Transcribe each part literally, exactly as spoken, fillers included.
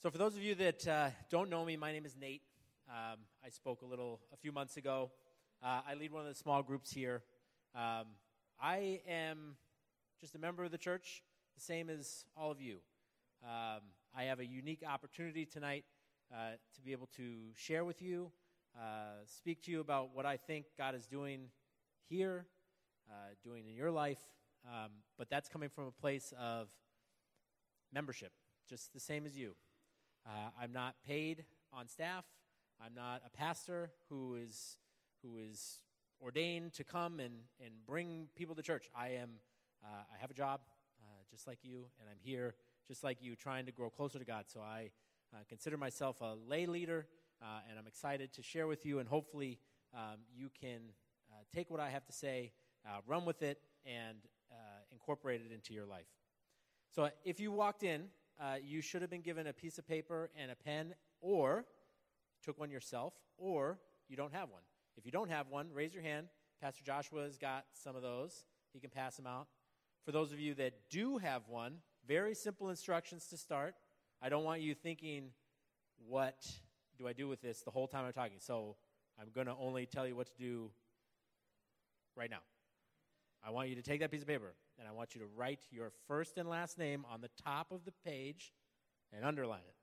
So for those of you that uh, don't know me, my name is Nate. Um, I spoke a little a few months ago. Uh, I lead one of the small groups here. Um, I am just a member of the church, the same as all of you. Um, I have a unique opportunity tonight uh, to be able to share with you, uh, speak to you about what I think God is doing here, uh, doing in your life, um, but that's coming from a place of membership, just the same as you. Uh, I'm not paid on staff. I'm not a pastor who is who is ordained to come and, and bring people to church. I am. Uh, I have a job, uh, just like you, and I'm here just like you, trying to grow closer to God. So I uh, consider myself a lay leader, uh, and I'm excited to share with you, and hopefully um, you can uh, take what I have to say, uh, run with it, and uh, incorporate it into your life. So if you walked in, uh, you should have been given a piece of paper and a pen, or took one yourself, or you don't have one. If you don't have one, raise your hand. Pastor Joshua's got some of those. He can pass them out. For those of you that do have one, very simple instructions to start. I don't want you thinking, what do I do with this the whole time I'm talking? So I'm going to only tell you what to do right now. I want you to take that piece of paper, and I want you to write your first and last name on the top of the page and underline it.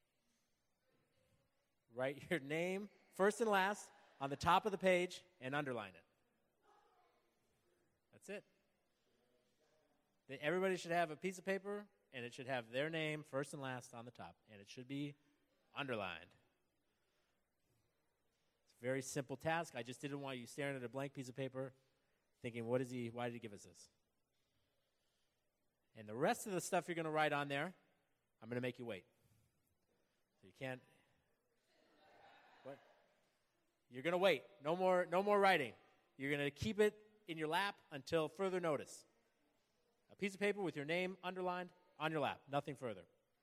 Write your name, first and last, on the top of the page and underline it. That's it. Everybody should have a piece of paper, and it should have their name, first and last, on the top, and it should be underlined. It's a very simple task. I just didn't want you staring at a blank piece of paper thinking, what is he, why did he give us this? And the rest of the stuff you're going to write on there, I'm going to make you wait. So you can't, what? You're going to wait. No more, no more writing. You're going to keep it in your lap until further notice. A piece of paper with your name underlined on your lap, nothing further.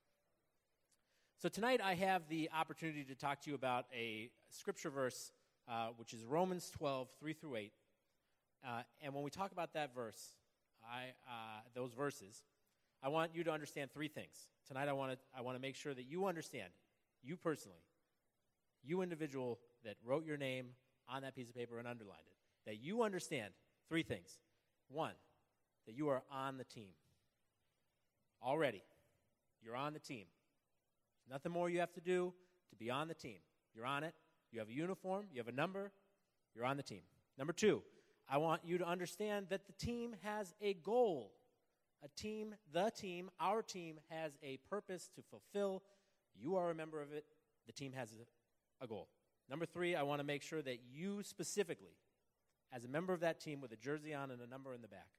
So tonight I have the opportunity to talk to you about a scripture verse, uh, which is Romans twelve, three through eight. Uh, and when we talk about that verse, I, uh, those verses, I want you to understand three things. Tonight I want to I want to make sure that you understand, you personally, you individual that wrote your name on that piece of paper and underlined it, that you understand three things. One, that you are on the team. Already, you're on the team. There's nothing more you have to do to be on the team. You're on it. You have a uniform. You have a number. You're on the team. Number two, I want you to understand that the team has a goal. A team, the team, our team has a purpose to fulfill. You are a member of it. The team has a, a goal. Number three, I want to make sure that you specifically, as a member of that team with a jersey on and a number in the back,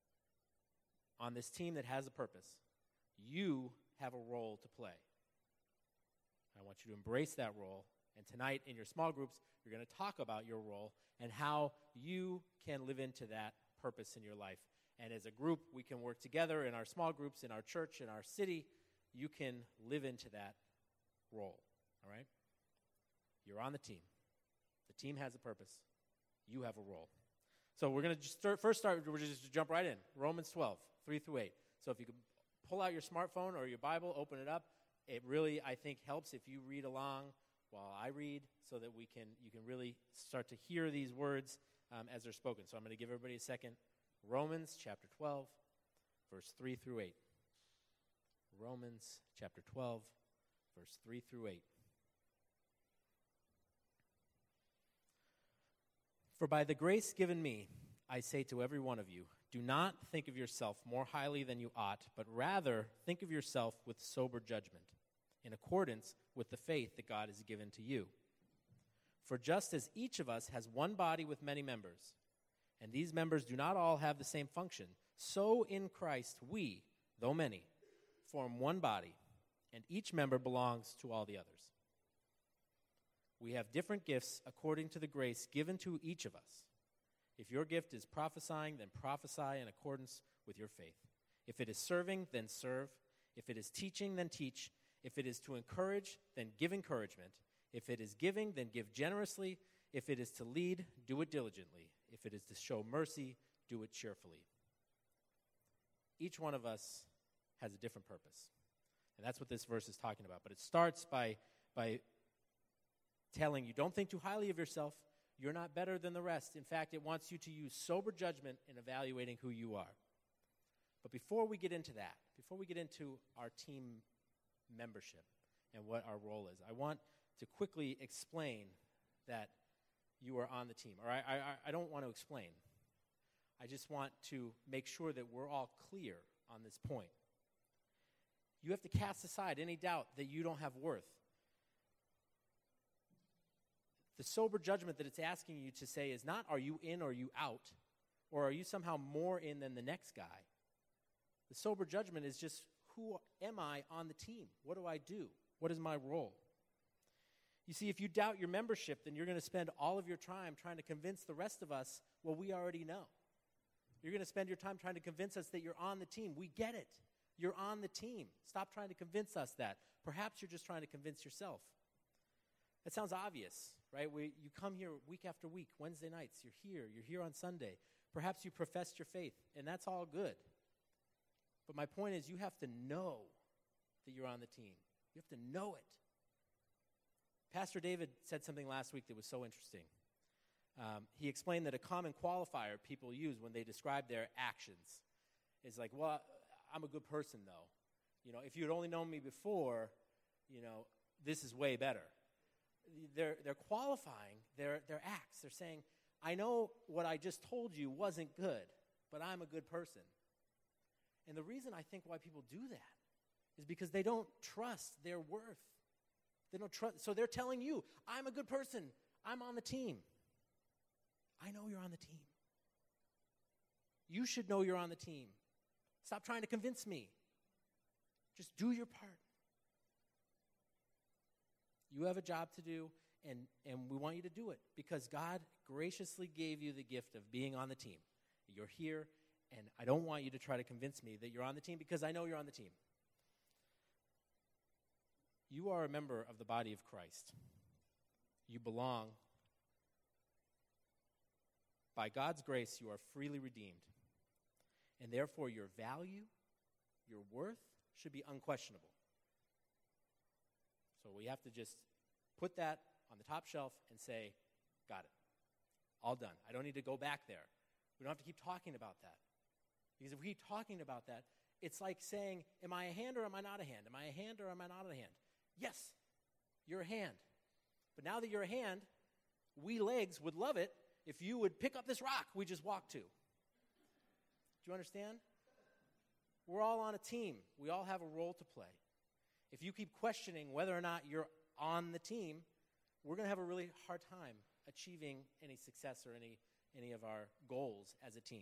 on this team that has a purpose, you have a role to play. I want you to embrace that role. And tonight in your small groups, you're going to talk about your role and how you can live into that purpose in your life. And as a group, we can work together in our small groups, in our church, in our city. You can live into that role, all right? You're on the team. The team has a purpose. You have a role. So we're going to just start, first start, we're just jump right in. Romans twelve, three through eight. So if you could pull out your smartphone or your Bible, open it up. It really, I think, helps if you read along while I read so that we can you can really start to hear these words um, as they're spoken. So I'm going to give everybody a second. Romans chapter twelve, verse three through eight. Romans chapter twelve, verse three through eight. For by the grace given me, I say to every one of you, do not think of yourself more highly than you ought, but rather think of yourself with sober judgment, in accordance with the faith that God has given to you. For just as each of us has one body with many members, and these members do not all have the same function, so in Christ we, though many, form one body, and each member belongs to all the others. We have different gifts according to the grace given to each of us. If your gift is prophesying, then prophesy in accordance with your faith. If it is serving, then serve. If it is teaching, then teach. If it is to encourage, then give encouragement. If it is giving, then give generously. If it is to lead, do it diligently. If it is to show mercy, do it cheerfully. Each one of us has a different purpose. And that's what this verse is talking about. But it starts by, by telling you, don't think too highly of yourself. You're not better than the rest. In fact, it wants you to use sober judgment in evaluating who you are. But before we get into that, before we get into our team membership and what our role is, I want to quickly explain that you are on the team. Or I, I, I don't want to explain. I just want to make sure that we're all clear on this point. You have to cast aside any doubt that you don't have worth. The sober judgment that it's asking you to say is not, are you in or are you out? Or are you somehow more in than the next guy? The sober judgment is just, who am I on the team? What do I do? What is my role? You see, if you doubt your membership, then you're going to spend all of your time trying to convince the rest of us what we already know. You're going to spend your time trying to convince us that you're on the team. We get it. You're on the team. Stop trying to convince us that. Perhaps you're just trying to convince yourself. That sounds obvious, right? We, you come here week after week, Wednesday nights, you're here, you're here on Sunday. Perhaps you professed your faith, and that's all good. But my point is, you have to know that you're on the team. You have to know it. Pastor David said something last week that was so interesting. Um, he explained that a common qualifier people use when they describe their actions is like, well, I'm a good person, though. You know, if you had only known me before, you know, this is way better. They're, they're qualifying their, their acts. They're saying, I know what I just told you wasn't good, but I'm a good person. And the reason I think why people do that is because they don't trust their worth. They don't trust. So they're telling you, I'm a good person. I'm on the team. I know you're on the team. You should know you're on the team. Stop trying to convince me. Just do your part. You have a job to do, and, and we want you to do it because God graciously gave you the gift of being on the team. You're here, and I don't want you to try to convince me that you're on the team because I know you're on the team. You are a member of the body of Christ. You belong. By God's grace, you are freely redeemed. And therefore, your value, your worth, should be unquestionable. So we have to just put that on the top shelf and say, got it. All done. I don't need to go back there. We don't have to keep talking about that. Because if we keep talking about that, it's like saying, am I a hand or am I not a hand? Am I a hand or am I not a hand? Yes, you're a hand. But now that you're a hand, we legs would love it if you would pick up this rock we just walked to. Do you understand? We're all on a team. We all have a role to play. If you keep questioning whether or not you're on the team, we're going to have a really hard time achieving any success or any, any of our goals as a team.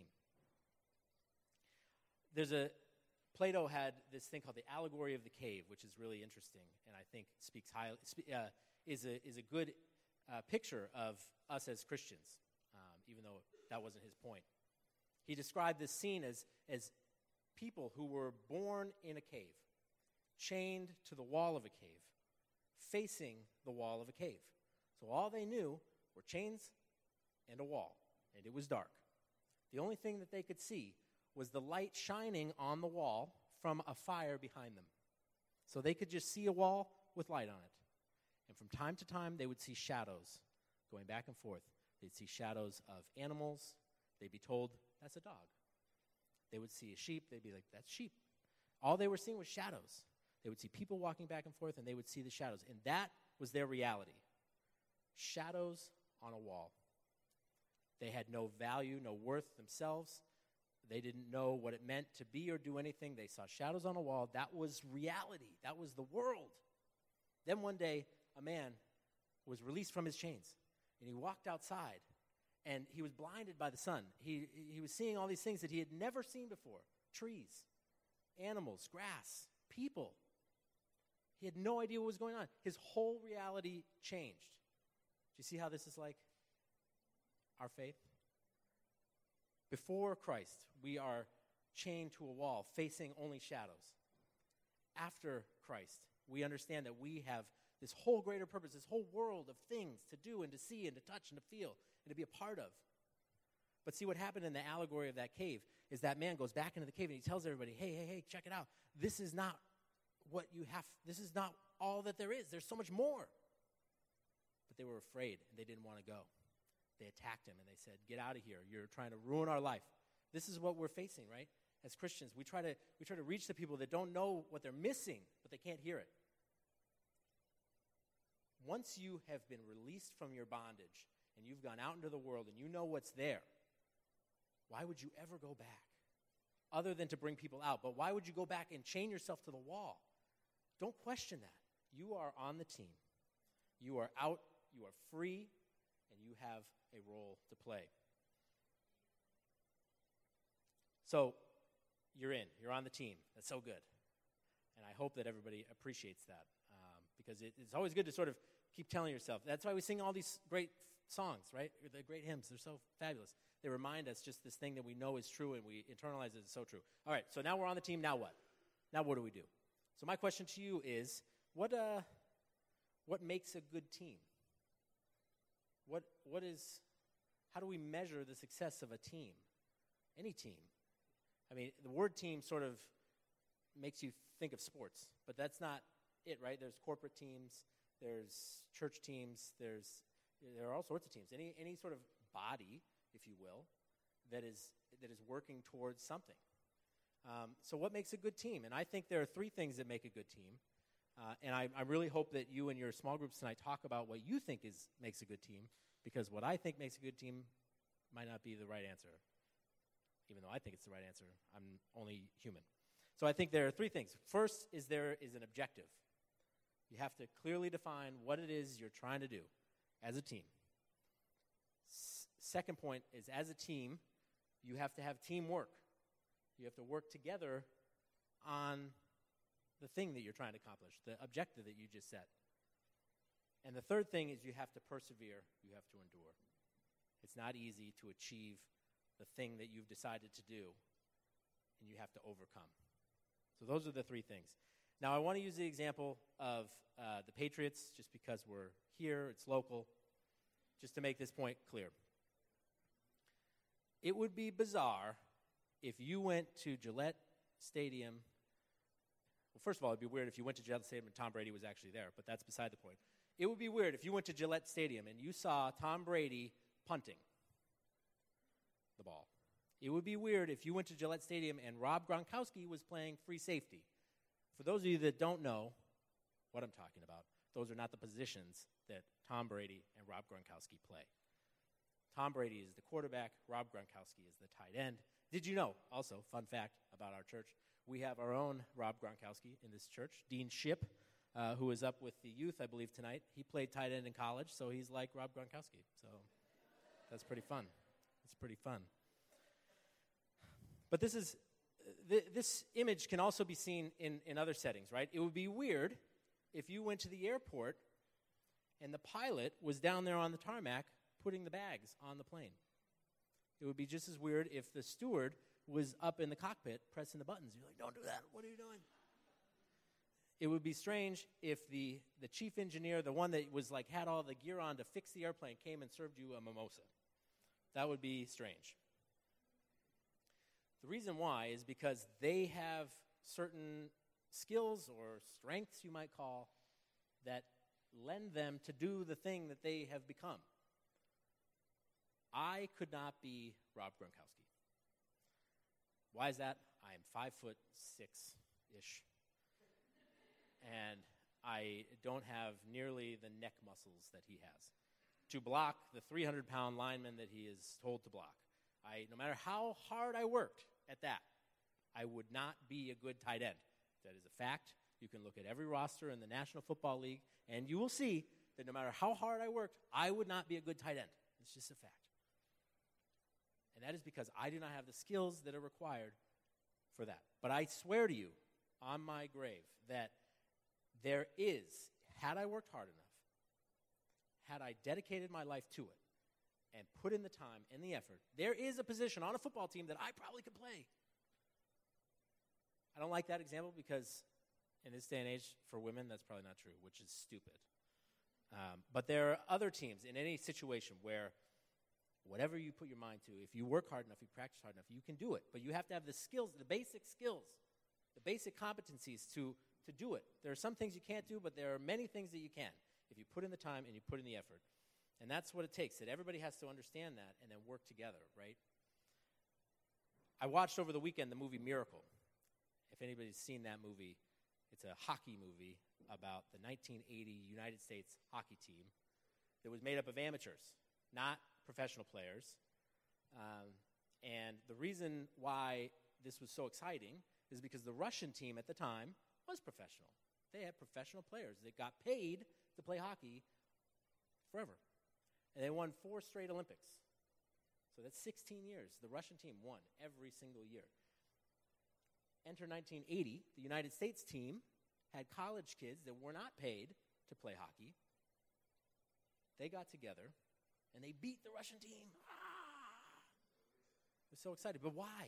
There's a, Plato had this thing called the allegory of the cave, which is really interesting, and I think speaks highly, uh, is a is a good uh, picture of us as Christians, um, even though that wasn't his point. He described this scene as as people who were born in a cave, chained to the wall of a cave, facing the wall of a cave. So all they knew were chains and a wall, and it was dark. The only thing that they could see was the light shining on the wall from a fire behind them. So they could just see a wall with light on it. And from time to time, they would see shadows going back and forth. They'd see shadows of animals. They'd be told, that's a dog. They would see a sheep. They'd be like, that's sheep. All they were seeing was shadows. They would see people walking back and forth, and they would see the shadows. And that was their reality. Shadows on a wall. They had no value, no worth themselves. They didn't know what it meant to be or do anything. They saw shadows on a wall. That was reality. That was the world. Then one day, a man was released from his chains, and he walked outside, and he was blinded by the sun. He, he was seeing all these things that he had never seen before. Trees, animals, grass, people. He had no idea what was going on. His whole reality changed. Do you see how this is like our faith? Before Christ, we are chained to a wall, facing only shadows. After Christ, we understand that we have this whole greater purpose, this whole world of things to do and to see and to touch and to feel and to be a part of. But see, what happened in the allegory of that cave is that man goes back into the cave and he tells everybody, hey, hey, hey, check it out. This is not what you have. This is not all that there is. There's so much more. But they were afraid, and they didn't want to go. They attacked him, and they said, get out of here. You're trying to ruin our life. This is what we're facing, right? As Christians, we try to we try to reach the people that don't know what they're missing, but they can't hear it. Once you have been released from your bondage, and you've gone out into the world, and you know what's there, why would you ever go back? Other than to bring people out. But why would you go back and chain yourself to the wall? Don't question that. You are on the team. You are out. You are free. And you have a role to play. So, you're in. You're on the team. That's so good. And I hope that everybody appreciates that. Um, because it, it's always good to sort of keep telling yourself. That's why we sing all these great songs, right? The great hymns. They're so fabulous. They remind us just this thing that we know is true and we internalize it as so true. All right, so now we're on the team. Now what? Now what do we do? So my question to you is, what uh, what makes a good team? What what is, how do we measure the success of a team? Any team. I mean, the word team sort of makes you think of sports, but that's not it, right? There's corporate teams, there's church teams, there's there are all sorts of teams. Any any sort of body, if you will, that is that is working towards something. Um, so what makes a good team? And I think there are three things that make a good team. Uh, and I, I really hope that you and your small groups tonight talk about what you think is makes a good team, because what I think makes a good team might not be the right answer. Even though I think it's the right answer, I'm only human. So I think there are three things. First is there is an objective. You have to clearly define what it is you're trying to do as a team. S- second point is, as a team, you have to have teamwork. You have to work together on the thing that you're trying to accomplish, the objective that you just set. And the third thing is you have to persevere, you have to endure. It's not easy to achieve the thing that you've decided to do, and you have to overcome. So those are the three things. Now, I want to use the example of uh, the Patriots, just because we're here, it's local, just to make this point clear. It would be bizarre if you went to Gillette Stadium. Well, first of all, it would be weird if you went to Gillette Stadium and Tom Brady was actually there, but that's beside the point. It would be weird if you went to Gillette Stadium and you saw Tom Brady punting the ball. It would be weird if you went to Gillette Stadium and Rob Gronkowski was playing free safety. For those of you that don't know what I'm talking about, those are not the positions that Tom Brady and Rob Gronkowski play. Tom Brady is the quarterback. Rob Gronkowski is the tight end. Did you know, also, fun fact about our church, we have our own Rob Gronkowski in this church, Dean Shipp, uh, who is up with the youth, I believe, tonight. He played tight end in college, so he's like Rob Gronkowski. So that's pretty fun. It's pretty fun. But this is th- this image can also be seen in, in other settings, right? It would be weird if you went to the airport and the pilot was down there on the tarmac putting the bags on the plane. It would be just as weird if the steward was up in the cockpit pressing the buttons. You're like, don't do that. What are you doing? It would be strange if the, the chief engineer, the one that was like had all the gear on to fix the airplane, came and served you a mimosa. That would be strange. The reason why is because they have certain skills or strengths, you might call, that lend them to do the thing that they have become. I could not be Rob Gronkowski. Why is that? I am five foot six-ish. And I don't have nearly the neck muscles that he has to block the three hundred pound lineman that he is told to block. I, no matter how hard I worked at that, I would not be a good tight end. That is a fact. You can look at every roster in the National Football League, and you will see that no matter how hard I worked, I would not be a good tight end. It's just a fact. And that is because I do not have the skills that are required for that. But I swear to you, on my grave, that there is, had I worked hard enough, had I dedicated my life to it, and put in the time and the effort, there is a position on a football team that I probably could play. I don't like that example because in this day and age, for women, that's probably not true, which is stupid. Um, but there are other teams in any situation where whatever you put your mind to, if you work hard enough, you practice hard enough, you can do it. But you have to have the skills, the basic skills, the basic competencies to to do it. There are some things you can't do, but there are many things that you can if you put in the time and you put in the effort. And that's what it takes, that everybody has to understand that and then work together, right? I watched over the weekend the movie Miracle. If anybody's seen that movie, it's a hockey movie about the nineteen eighty United States hockey team that was made up of amateurs, not professional players. Um, and the reason why this was so exciting is because the Russian team at the time was professional. They had professional players that got paid to play hockey forever. And they won four straight Olympics. So that's sixteen years. The Russian team won every single year. Enter nineteen eighty, the United States team had college kids that were not paid to play hockey. They got together, and they beat the Russian team. Ah! I was so excited. But why?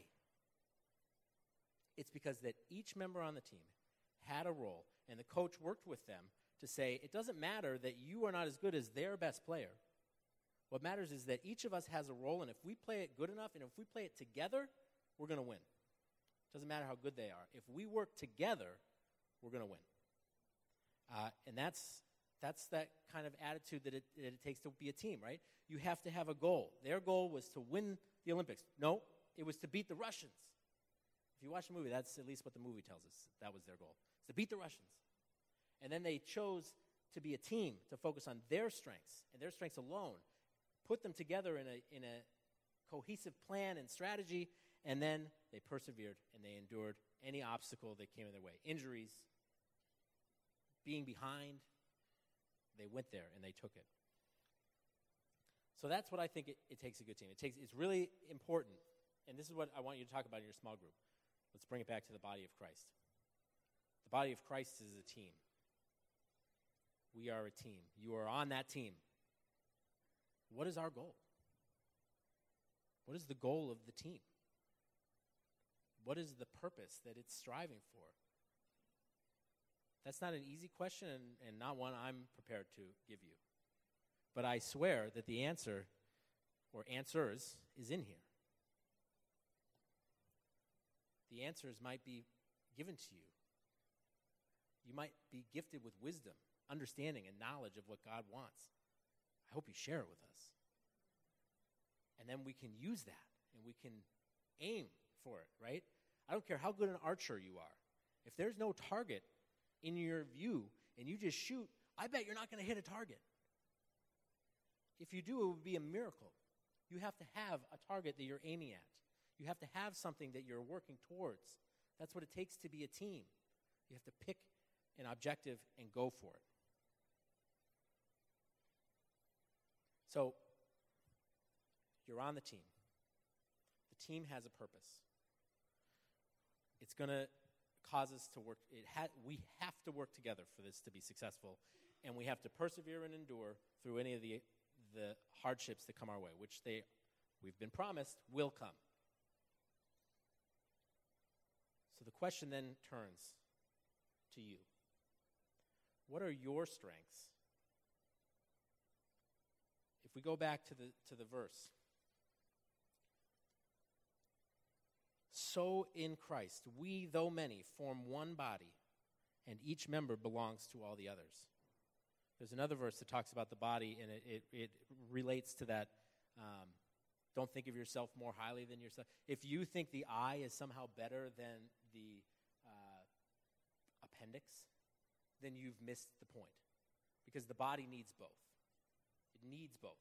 It's because that each member on the team had a role, and the coach worked with them to say, it doesn't matter that you are not as good as their best player. What matters is that each of us has a role, and if we play it good enough, and if we play it together, we're going to win. Doesn't matter how good they are. If we work together, we're going to win. Uh, and that's that's that kind of attitude that it, that it takes to be a team, right? You have to have a goal. Their goal was to win the Olympics. No, it was to beat the Russians. If you watch the movie, that's at least what the movie tells us. That was their goal. It's to beat the Russians. And then they chose to be a team, to focus on their strengths and their strengths alone, put them together in a in a cohesive plan and strategy, and then they persevered and they endured any obstacle that came in their way. Injuries, being behind, they went there and they took it. So that's what I think it, it takes a good team. It takes it's really important, and this is what I want you to talk about in your small group. Let's bring it back to the body of Christ. The body of Christ is a team. We are a team. You are on that team. What is our goal? What is the goal of the team? What is the purpose that it's striving for? That's not an easy question and, and not one I'm prepared to give you. But I swear that the answer, or answers, is in here. The answers might be given to you. You might be gifted with wisdom, understanding, and knowledge of what God wants. I hope you share it with us. And then we can use that, and we can aim for it, right? I don't care how good an archer you are. If there's no target in your view, and you just shoot, I bet you're not going to hit a target. If you do, it would be a miracle. You have to have a target that you're aiming at. You have to have something that you're working towards. That's what it takes to be a team. You have to pick an objective and go for it. So, you're on the team. The team has a purpose. It's going to cause us to work. It ha- we have to work together for this to be successful, and we have to persevere and endure through any of the the hardships that come our way, which they we've been promised will come. So the question then turns to you. What are your strengths? If we go back to the to the verse, so in Christ, we, though many, form one body, and each member belongs to all the others. There's another verse that talks about the body, and it, it, it relates to that. Um, don't think of yourself more highly than yourself. If you think the eye is somehow better than the uh, appendix, then you've missed the point. Because the body needs both. It needs both.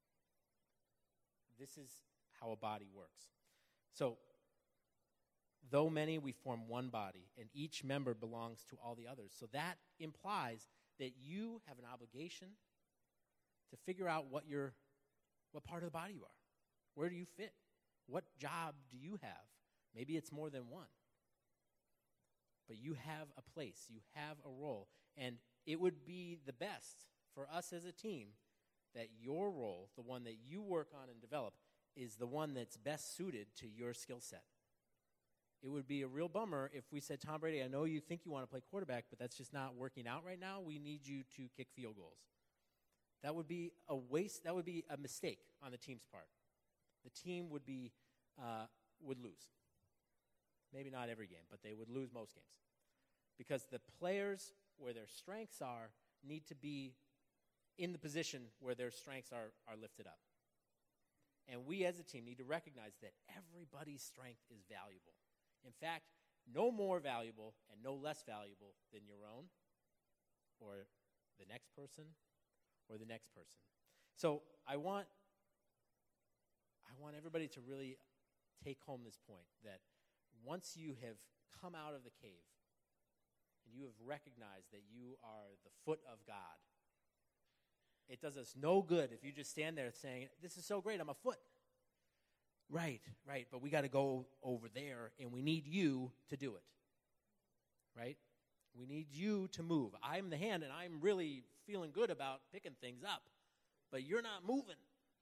This is how a body works. So, though many, we form one body, and each member belongs to all the others. So that implies that you have an obligation to figure out what your, what part of the body you are. Where do you fit? What job do you have? Maybe it's more than one. But you have a place. You have a role. And it would be the best for us as a team that your role, the one that you work on and develop, is the one that's best suited to your skill set. It would be a real bummer if we said, Tom Brady, I know you think you want to play quarterback, but that's just not working out right now. We need you to kick field goals. That would be a waste. That would be a mistake on the team's part. The team would be uh, would lose. Maybe not every game, but they would lose most games Because the players where their strengths are need to be in the position where their strengths are, are lifted up. And we as a team need to recognize that everybody's strength is valuable. In fact, no more valuable and no less valuable than your own or the next person or the next person. So I want I want everybody to really take home this point that once you have come out of the cave and you have recognized that you are the foot of God, it does us no good if you just stand there saying, this is so great, I'm a foot. Right, right, but we got to go over there, and we need you to do it, right? We need you to move. I'm the hand, and I'm really feeling good about picking things up, but you're not moving.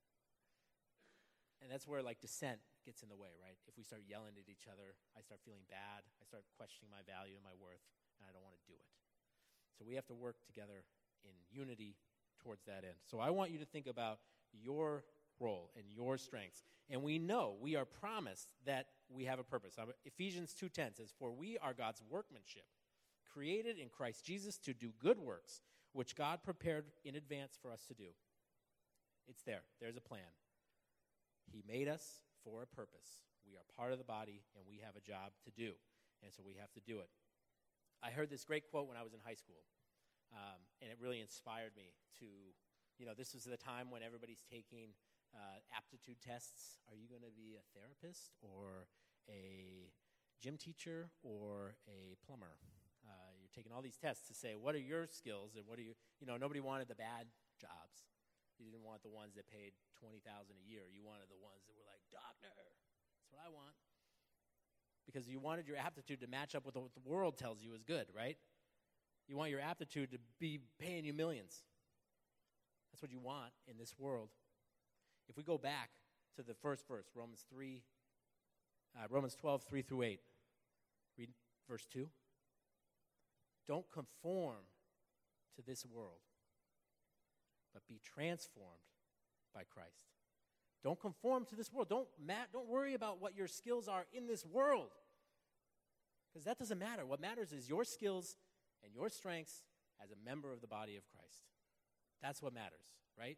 And that's where, like, dissent gets in the way, right? If we start yelling at each other, I start feeling bad, I start questioning my value and my worth, and I don't want to do it. So we have to work together in unity towards that end. So I want you to think about your role and your strengths. And we know, we are promised that we have a purpose. Ephesians two ten says, for we are God's workmanship, created in Christ Jesus to do good works, which God prepared in advance for us to do. It's there. There's a plan. He made us for a purpose. We are part of the body, and we have a job to do. And so we have to do it. I heard this great quote when I was in high school, um, and it really inspired me to, you know, this was the time when everybody's taking uh, aptitude tests. Are you going to be a therapist or a gym teacher or a plumber? Uh, you're taking all these tests to say, what are your skills and what are you, you know, nobody wanted the bad jobs. You didn't want the ones that paid twenty thousand dollars a year. You wanted the ones that were like, doctor, that's what I want. Because you wanted your aptitude to match up with what the world tells you is good, right? You want your aptitude to be paying you millions. That's what you want in this world. If we go back to the first verse, Romans three, uh, Romans twelve, three through eight, read verse two. Don't conform to this world, but be transformed by Christ. Don't conform to this world. Don't ma- don't worry about what your skills are in this world, because that doesn't matter. What matters is your skills and your strengths as a member of the body of Christ. That's what matters, right?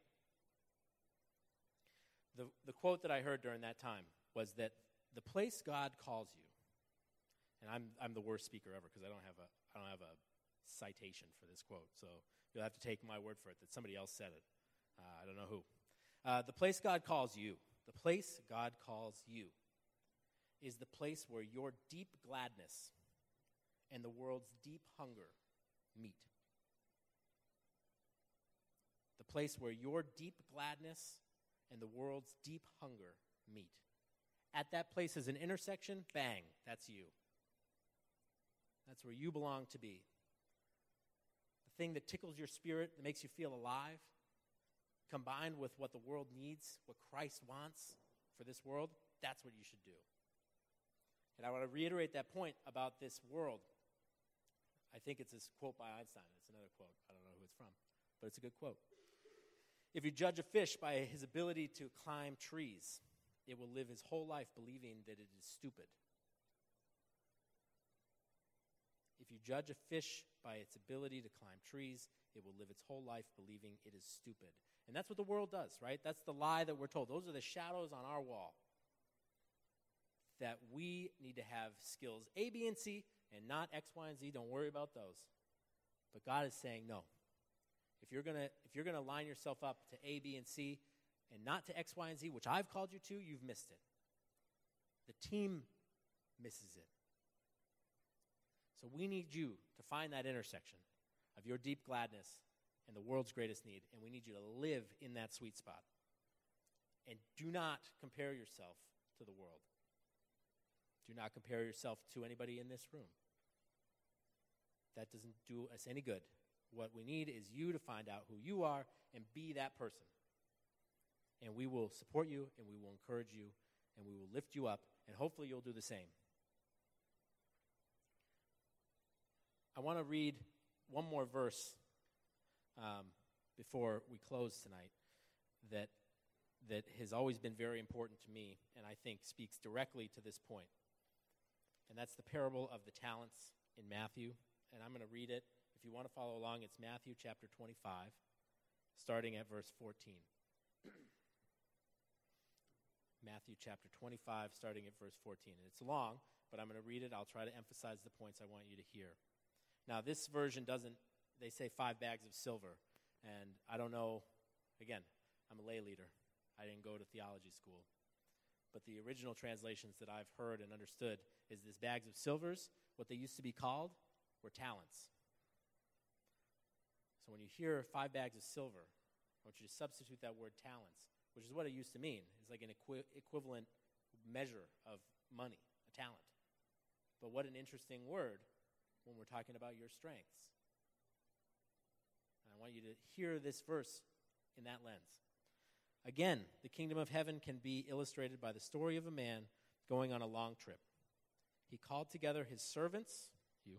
The, the quote that I heard during that time was that the place God calls you, and I'm I'm the worst speaker ever because I don't have a I don't have a citation for this quote, so you'll have to take my word for it that somebody else said it. Uh, I don't know who. Uh, the place God calls you, the place God calls you, is the place where your deep gladness and the world's deep hunger meet. The place where your deep gladness and the world's deep hunger meet. At that place is an intersection, bang, that's you. That's where you belong to be. The thing that tickles your spirit, that makes you feel alive, combined with what the world needs, what Christ wants for this world, that's what you should do. And I want to reiterate that point about this world. I think it's this quote by Einstein. It's another quote. I don't know who it's from, but it's a good quote. If you judge a fish by his ability to climb trees, it will live his whole life believing that it is stupid. If you judge a fish by its ability to climb trees, it will live its whole life believing it is stupid. And that's what the world does, right? That's the lie that we're told. Those are the shadows on our wall. That we need to have skills A, B, and C, and not X, Y, and Z. Don't worry about those. But God is saying no. If you're gonna if you're gonna line yourself up to A, B, and C, and not to X, Y, and Z, which I've called you to, you've missed it. The team misses it. So we need you to find that intersection of your deep gladness and the world's greatest need, and we need you to live in that sweet spot. And do not compare yourself to the world. Do not compare yourself to anybody in this room. That doesn't do us any good. What we need is you to find out who you are and be that person. And we will support you, and we will encourage you, and we will lift you up, and hopefully you'll do the same. I want to read one more verse um, before we close tonight that that has always been very important to me, and I think speaks directly to this point. And that's the parable of the talents in Matthew. and I'm going to read it. If you want to follow along, it's Matthew chapter twenty-five, starting at verse fourteen. Matthew chapter twenty-five, starting at verse fourteen. And it's long, but I'm going to read it. I'll try to emphasize the points I want you to hear. Now, this version doesn't, they say five bags of silver. And I don't know, again, I'm a lay leader. I didn't go to theology school. But the original translations that I've heard and understood is this bags of silvers, what they used to be called were talents. So when you hear five bags of silver, I want you to substitute that word talents, which is what it used to mean. It's like an equi- equivalent measure of money, a talent. But what an interesting word when we're talking about your strengths. And I want you to hear this verse in that lens. Again, the kingdom of heaven can be illustrated by the story of a man going on a long trip. He called together his servants, you,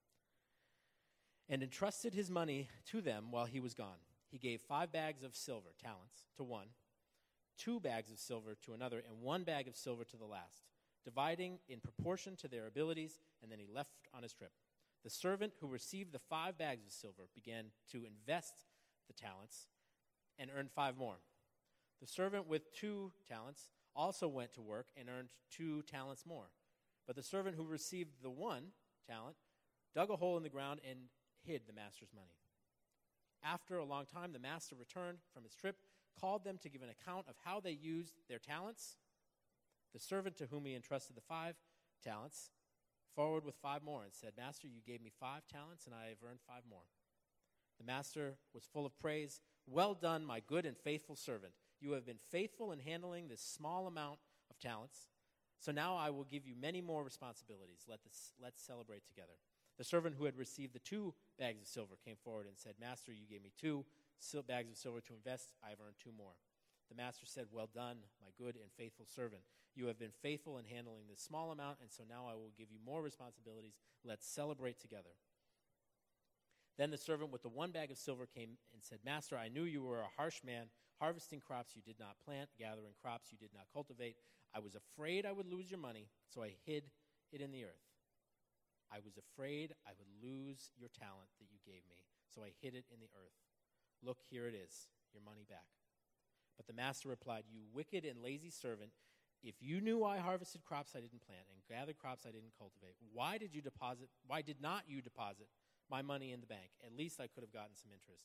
and entrusted his money to them while he was gone. He gave five bags of silver, talents, to one, two bags of silver to another, and one bag of silver to the last, dividing in proportion to their abilities, and then he left on his trip. The servant who received the five bags of silver began to invest the talents and earned five more. The servant with two talents also went to work and earned two talents more. But the servant who received the one talent dug a hole in the ground and hid the master's money. After a long time, the master returned from his trip, called them to give an account of how they used their talents. The servant to whom he entrusted the five talents forward with five more and said, Master, you gave me five talents, and I have earned five more. The master was full of praise. Well done, my good and faithful servant. You have been faithful in handling this small amount of talents. So now I will give you many more responsibilities. Let this, let's celebrate together. The servant who had received the two bags of silver came forward and said, Master, you gave me two sil- bags of silver to invest. I have earned two more. The master said, Well done, my good and faithful servant. You have been faithful in handling this small amount, and so now I will give you more responsibilities. Let's celebrate together. Then the servant with the one bag of silver came and said, Master, I knew you were a harsh man, harvesting crops you did not plant, gathering crops you did not cultivate. I was afraid I would lose your money, so I hid it in the earth. I was afraid I would lose your talent that you gave me, so I hid it in the earth. Look, here it is, your money back. But the master replied, You wicked and lazy servant, if you knew I harvested crops I didn't plant and gathered crops I didn't cultivate, why did you deposit, why did not you deposit my money in the bank? At least I could have gotten some interest.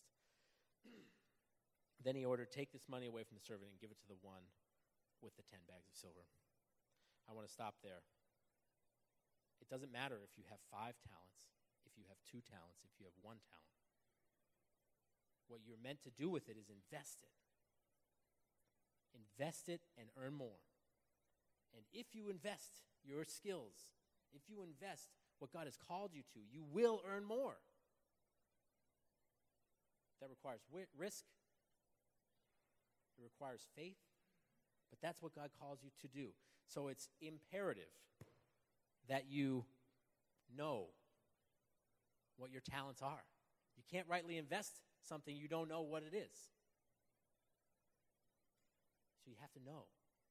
Then he ordered, Take this money away from the servant and give it to the one with the ten bags of silver. I want to stop there. It doesn't matter if you have five talents, if you have two talents, if you have one talent. What you're meant to do with it is invest it. Invest it and earn more. And if you invest your skills, if you invest what God has called you to, you will earn more. That requires wi- risk. It requires faith. But that's what God calls you to do. So it's imperative that you know what your talents are. You can't rightly invest something you don't know what it is. So you have to know.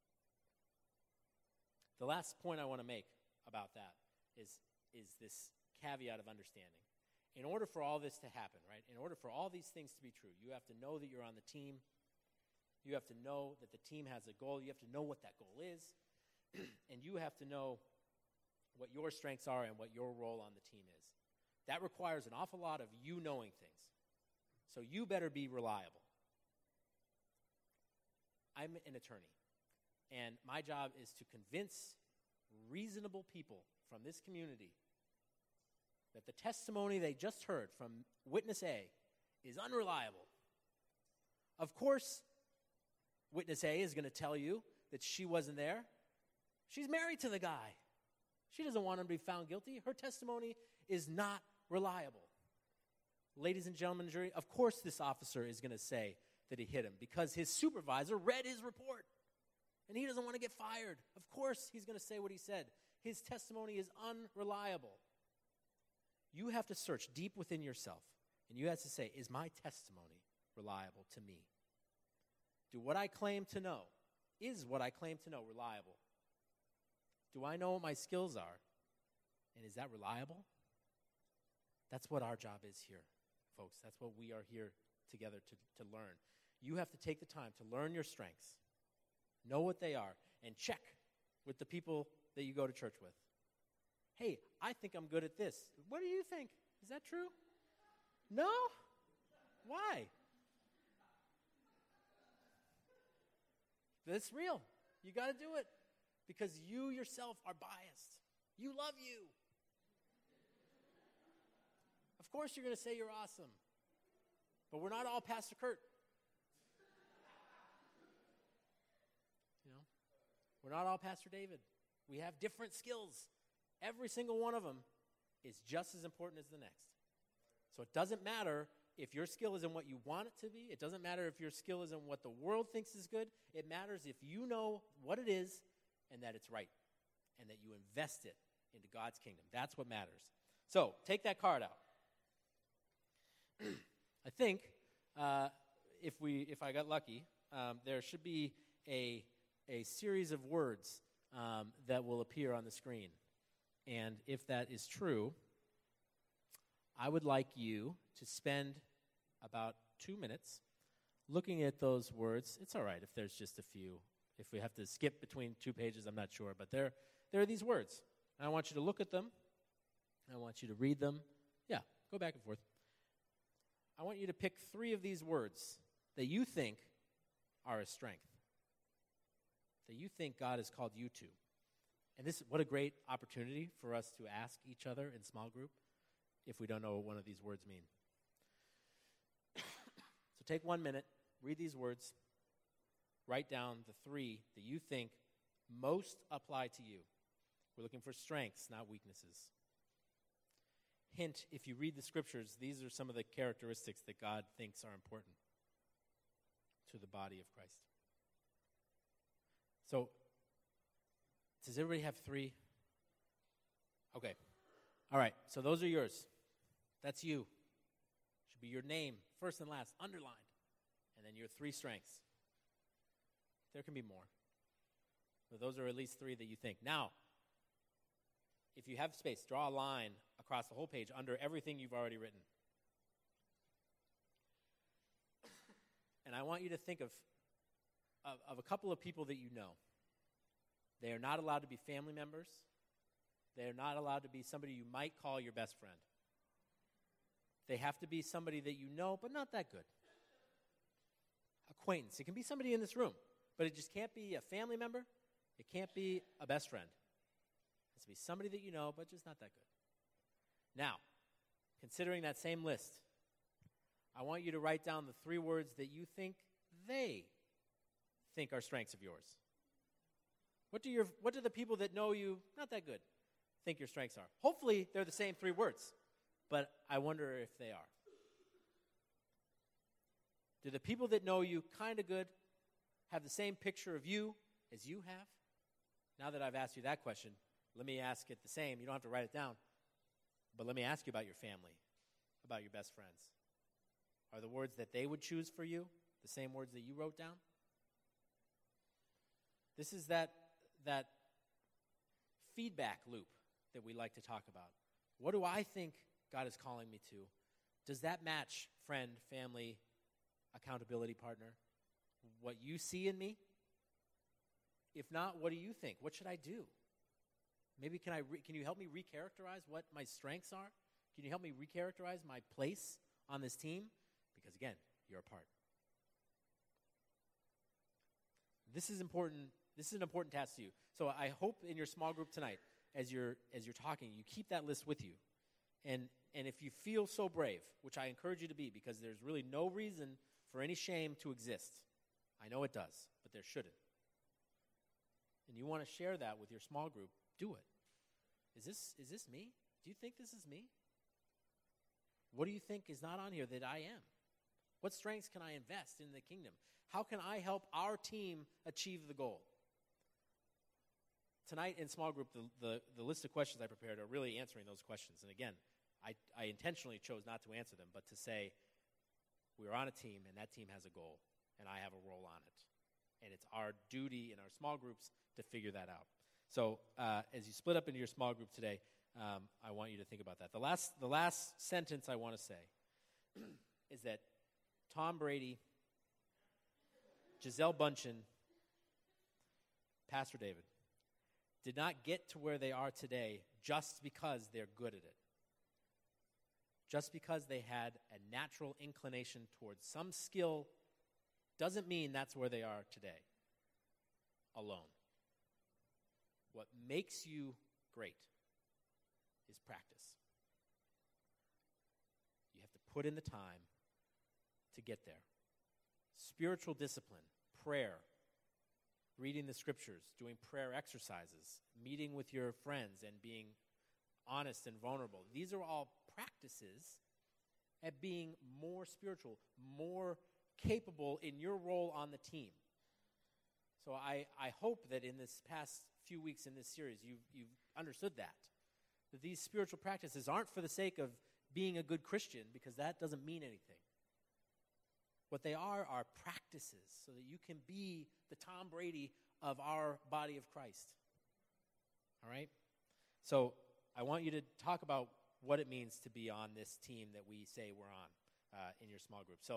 The last point I want to make about that is, is this caveat of understanding. In order for all this to happen, right, in order for all these things to be true, you have to know that you're on the team. You have to know that the team has a goal. You have to know what that goal is. And you have to know what your strengths are and what your role on the team is. That requires an awful lot of you knowing things. So you better be reliable. I'm an attorney, and my job is to convince reasonable people from this community that the testimony they just heard from witness A is unreliable. Of course, witness A is going to tell you that she wasn't there. She's married to the guy. She doesn't want him to be found guilty. Her testimony is not reliable. Ladies and gentlemen, jury, of course this officer is going to say that he hit him because his supervisor read his report and he doesn't want to get fired. Of course he's going to say what he said. His testimony is unreliable. You have to search deep within yourself and you have to say, is my testimony reliable to me? Do what I claim to know, is what I claim to know reliable? Do I know what my skills are? And is that reliable? That's what our job is here, folks. That's what we are here together to, to learn. You have to take the time to learn your strengths, know what they are, and check with the people that you go to church with. Hey, I think I'm good at this. What do you think? Is that true? No? Why? That's real. You got to do it because you yourself are biased. You love you. Of course you're going to say you're awesome. But we're not all Pastor Kurt. You know? We're not all Pastor David. We have different skills. Every single one of them is just as important as the next. So it doesn't matter if your skill isn't what you want it to be. It doesn't matter if your skill isn't what the world thinks is good. It matters if you know what it is and that it's right and that you invest it into God's kingdom. That's what matters. So take that card out. I think uh, if we, if I got lucky, um, there should be a a series of words um, that will appear on the screen. And if that is true, I would like you to spend about two minutes looking at those words. It's all right if there's just a few. If we have to skip between two pages, I'm not sure. But there, there are these words. And I want you to look at them. I want you to read them. Yeah, go back and forth. I want you to pick three of these words that you think are a strength, that you think God has called you to. And this, what a great opportunity for us to ask each other in small group if we don't know what one of these words mean. So take one minute, read these words, write down the three that you think most apply to you. We're looking for strengths, not weaknesses. Hint, if you read the scriptures, these are some of the characteristics that God thinks are important to the body of Christ. So, does everybody have three? Okay. All right, so those are yours. That's you. Should be your name, first and last, underlined. And then your three strengths. There can be more. But those are at least three that you think. Now, if you have space, draw a line across the whole page under everything you've already written. And I want you to think of, of, of a couple of people that you know. They are not allowed to be family members. They are not allowed to be somebody you might call your best friend. They have to be somebody that you know, but not that good. Acquaintance. It can be somebody in this room, but it just can't be a family member. It can't be a best friend. It has to be somebody that you know, but just not that good. Now, considering that same list, I want you to write down the three words that you think they think are strengths of yours. What do your what do the people that know you, not that good, think your strengths are? Hopefully, they're the same three words, but I wonder if they are. Do the people that know you kind of good have the same picture of you as you have? Now that I've asked you that question, let me ask it the same. You don't have to write it down, but let me ask you about your family, about your best friends. Are the words that they would choose for you the same words that you wrote down? This is that that feedback loop that we like to talk about. What do I think God is calling me to? Does that match friend, family, accountability partner? What you see in me? If not, what do you think? What should I do? Maybe can I re- can you help me recharacterize what my strengths are? Can you help me recharacterize my place on this team? Because again, you're a part. This is important. This is an important task to you. So I hope in your small group tonight, as you're as you're talking, you keep that list with you. And and if you feel so brave, which I encourage you to be, because there's really no reason for any shame to exist. I know it does, but there shouldn't. And you want to share that with your small group, do it. Is this is this me? Do you think this is me? What do you think is not on here that I am? What strengths can I invest in the kingdom? How can I help our team achieve the goal? Tonight in small group, the, the, the list of questions I prepared are really answering those questions. And again, I, I intentionally chose not to answer them, but to say we're on a team and that team has a goal and I have a role on it. And it's our duty in our small groups to figure that out. So uh, as you split up into your small group today, um, I want you to think about that. The last, the last sentence I want to say is that Tom Brady, Gisele Bundchen, Pastor David, did not get to where they are today just because they're good at it. Just because they had a natural inclination towards some skill doesn't mean that's where they are today, alone. What makes you great is practice. You have to put in the time to get there. Spiritual discipline, prayer, reading the scriptures, doing prayer exercises, meeting with your friends and being honest and vulnerable. These are all practices at being more spiritual, more capable in your role on the team. So I, I hope that in this past few weeks in this series, you've, you've understood that. That these spiritual practices aren't for the sake of being a good Christian, because that doesn't mean anything. What they are are practices so that you can be the Tom Brady of our body of Christ. All right? So I want you to talk about what it means to be on this team that we say we're on uh, in your small group. So